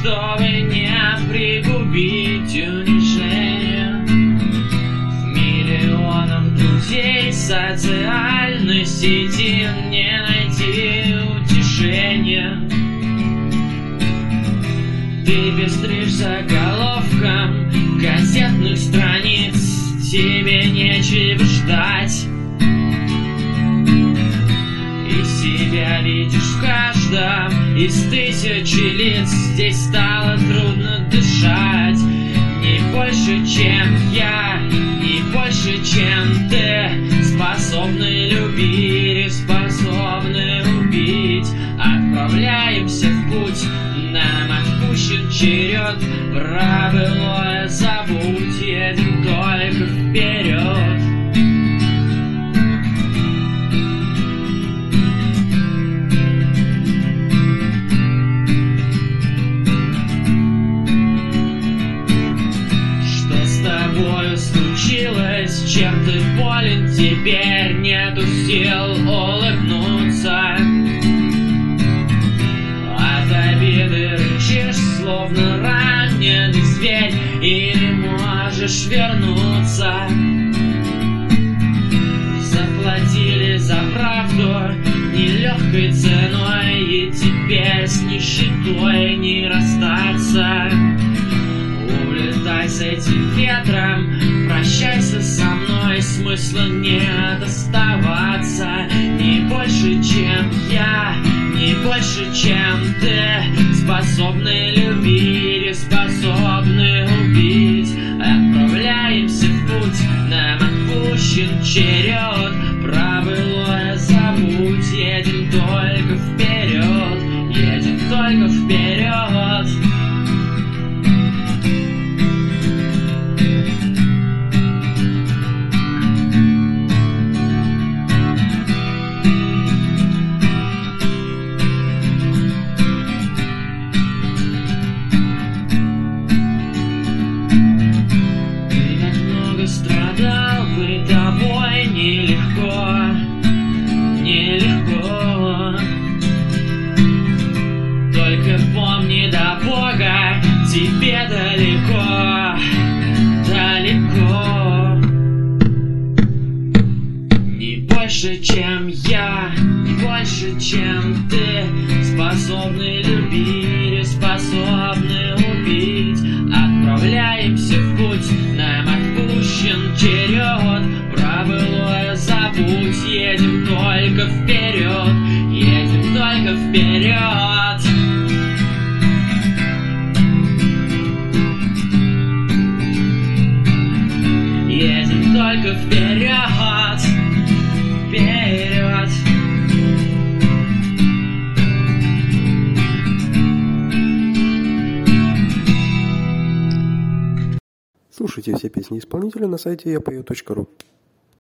чтобы не пригубить унижение. В миллионах друзей социальной сети не найти утешения. Ты пестришь заголовком газетных страниц, тебе нечего ждать. И себя видишь в каждом из тысячи лиц. Здесь стало трудно дышать. Не больше, чем я, не больше, чем ты, способны любить и способны убить. Отправляемся в путь, нам отпущен черед. Про былое забудь, едем только вперед. Что с тобою случилось? Чем ты болен теперь? Нету сил улыбнуться. От обиды рычишь, словно раненый зверь, и не можешь вернуться. Заплатили за правду нелегкой ценой, и теперь с нищетой не расстаться. Улетай с этим ветром, прощайся со мной, смысла нет оставаться. Не больше, чем я, не больше, чем ты, способны любить и способны убить. Отправляемся в путь, нам отпущен черед. Про былое забудь, едем только вперед, едем только вперед. Страдал, быть тобой нелегко, нелегко. Только помни, до Бога тебе далеко, далеко. Не больше, чем я, не больше, чем ты, способны любить и способны убить. Отправляемся в путь, нам отпущен черед. Про былое забудь, едем только вперед, едем только вперед. Едем только вперед, вперед. Слушайте все песни исполнителя на сайте yapою.ru.